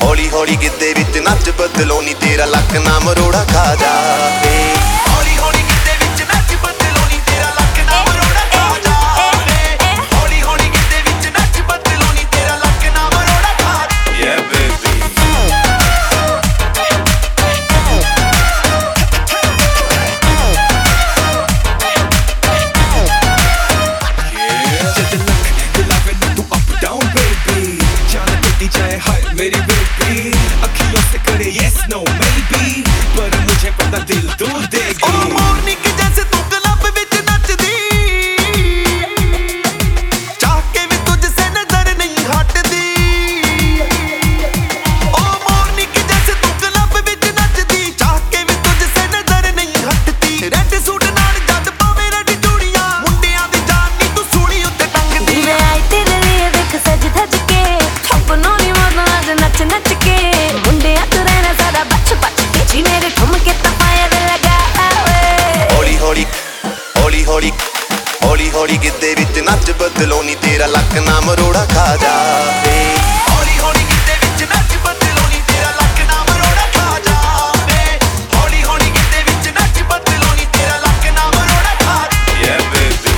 हौली हौली गिद्धे विच नच बदलो नी तेरा लक ना मरोड़ा खा जावे। हौली हौली गिद्धे विच नच बदलो नी तेरा लक ना मरोड़ा खा जावे। हौली हौली गिद्धे विच नच बदलो नी तेरा लक ना मरोड़ा खा जावे। Yeah baby मेरी बेबी अखियों से करे yes no maybe पर मुझे पता दिल तू देगी। ओ मोरनी के जैसे तू क्लब विच नचदी चाह के भी तुझसे नजर नहीं हटदी। ओ मोरनी के जैसे तू क्लब विच नचदी चाह के भी तुझसे नजर नहीं हटदी। रेड सूट नाल जद पावे रेड चूड़ियां मुंडियां दी जान नी तू सूली उत्ते टंगदी। मैं आई तेरे लिए देख सज धज के सपनों नी नच नच के मुंडिया तू रहना सारा बच बच के जी मेरे ठुमके तपाया दे लगा। हौली हौली हौली हौली हौली हौली गिद्धे विच नच बदलो नी तेरा लक ना मरोड़ा खा जावे। हौली हौली गिद्धे विच नच बदलो नी तेरा लक ना मरोड़ा खा जावे। हौली हौली गिद्धे विच नच बदलो नी तेरा लक ना मरोड़ा खा जावे। Yeah baby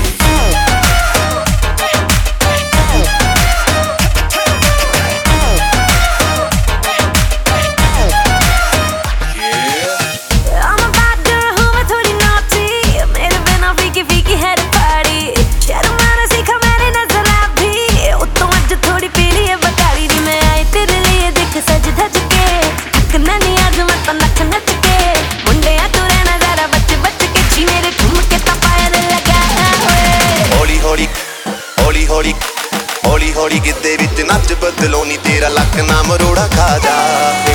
हौली हौली हौली हौली गिद्धे विच नच बदलो नी तेरा लक ना मरोड़ा खा जावे।